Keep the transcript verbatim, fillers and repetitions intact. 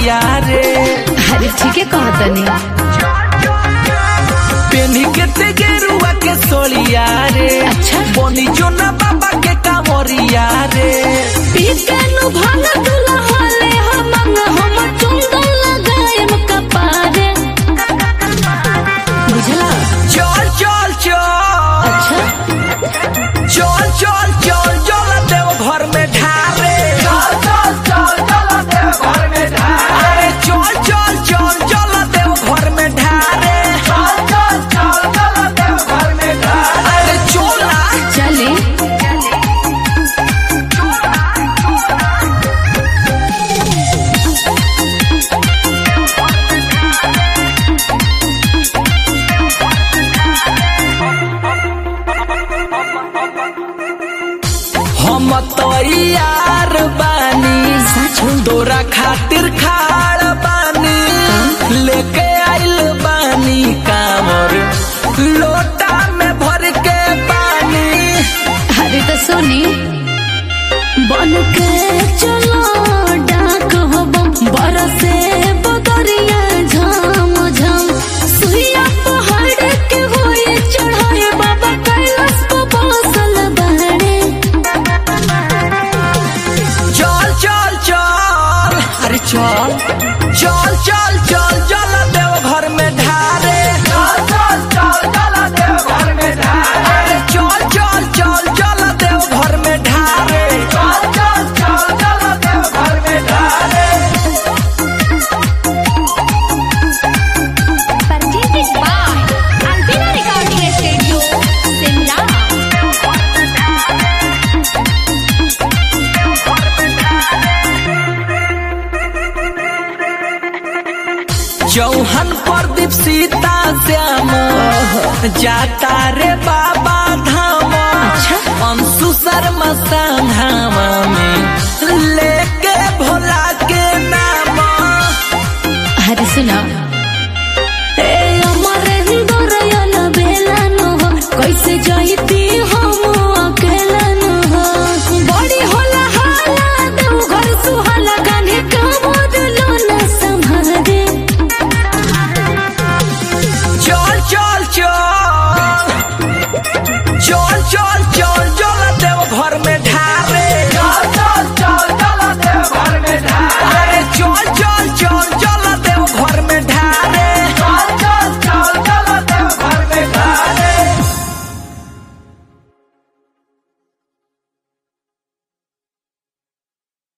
कमरिया रे। अरे ठीक है कहतनी पेनी के ते गेरुआ के सोलिया रे। अच्छा बोनी जो ना बाबा के कमरिया रे। पीकनु भांग तुला हाले हम हम चुंदन लगाएम कपारे बुझला। चल चल चल अच्छा चल चल चल चल देव घर में ढारे। चल चल चल चल देव घर में ढारे। अरे चल चल चल चल देव घर में ढारे। चल चल चल चल देव घर में ढारे। अरे चोला चले हम तो यार बानी तोरा खातिर खाड़ बानी। लेके आइल बानी कांवर लोटा में भर के पानी। अरे तो सुनी बन के चलो डाक हो बरसे बदरिया झम झम सुइया पहाड़ के होए चढ़ाए बाबा कैलाश को बसल बाड़े। चल चल चल अरे चल चल चल चल चल देव घर में ढारे। चल चल चल चल देव घर में ढारे। अरे चल चल चल चल देव घर में ढारे। चल चल चल चल देव घर में ढारे। Presented by Albina Recording Studio, Simla। चौहन प्रदीप सीता श्याम जाता रे बाबा धाम। अंशु शर्मा संधामा में लेके भोला के नाम। अरे सुना ए अमरेंद्र यन बेला नो कैसे जाइती